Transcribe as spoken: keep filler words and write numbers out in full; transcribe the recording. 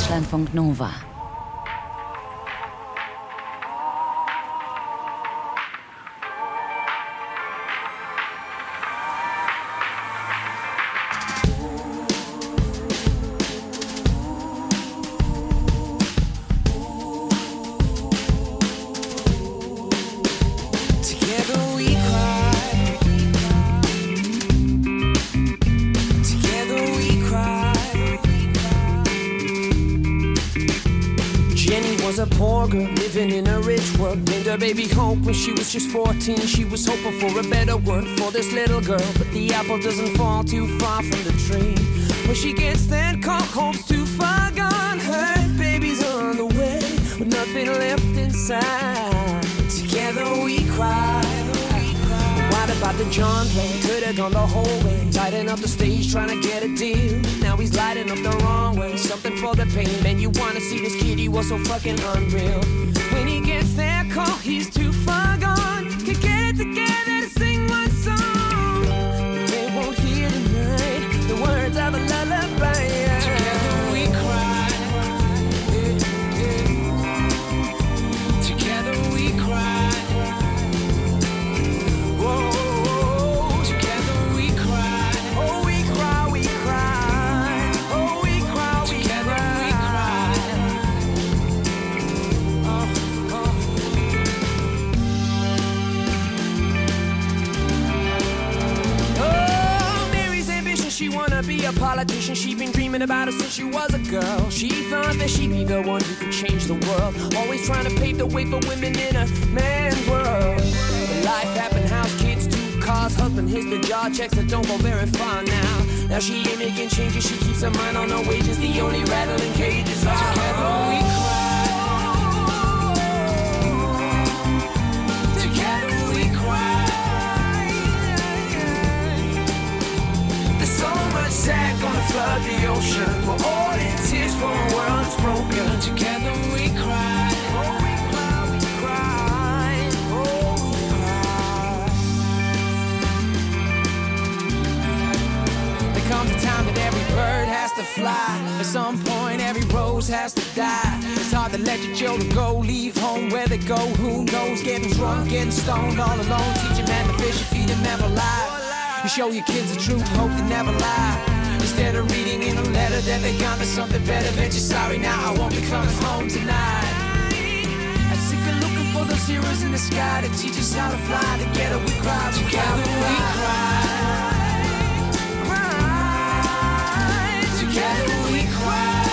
Deutschlandfunk Nova. Baby hope when she was just fourteen. She was hoping for a better world for this little girl, but the apple doesn't fall too far from the tree. When she gets that call, hope's too far gone. Her baby's on the way with nothing left inside. Together we cry. What about the John play? Could've gone the whole way, tighten up the stage trying to get a deal. Now he's lighting up the wrong way, something for the pain. Man, you wanna see this kid, he was so fucking unreal. When he gets that call, he's too far gone. Could get it together to sing one song, but they won't hear tonight the words of a lullaby. Yeah. Together we cry. Yeah, yeah. Together we cry. Whoa. Together we cry. Oh, we cry, we cry. Oh, we cry, we together cry. We cry. Oh. She wanna be a politician, she been dreaming about it since she was a girl. She thought that she'd be the one who could change the world, always trying to pave the way for women in a man's world. But life happened, house, kids, two cars, husband hits the jar, checks that don't go very far now. Now she ain't making changes, she keeps her mind on her wages, the only rattling cages are together we cry. Together we cry. So much sad gonna flood the ocean. We're all in tears for a world that's broken. Together we cry. Oh, we cry, we cry. Oh, we cry. There comes a time that every bird has to fly. At some point every rose has to die. It's hard to let your children go, leave home where they go. Who knows, getting drunk, getting stoned all alone. Teach them how to fish and feed them never lie. You show your kids the truth, hope they never lie. Instead of reading in a letter that they got me something better, that you're sorry now, I won't be coming home tonight. I'm sick of looking for those heroes in the sky to teach us how to fly. Together we cry, together we cry. Cry. Together we cry.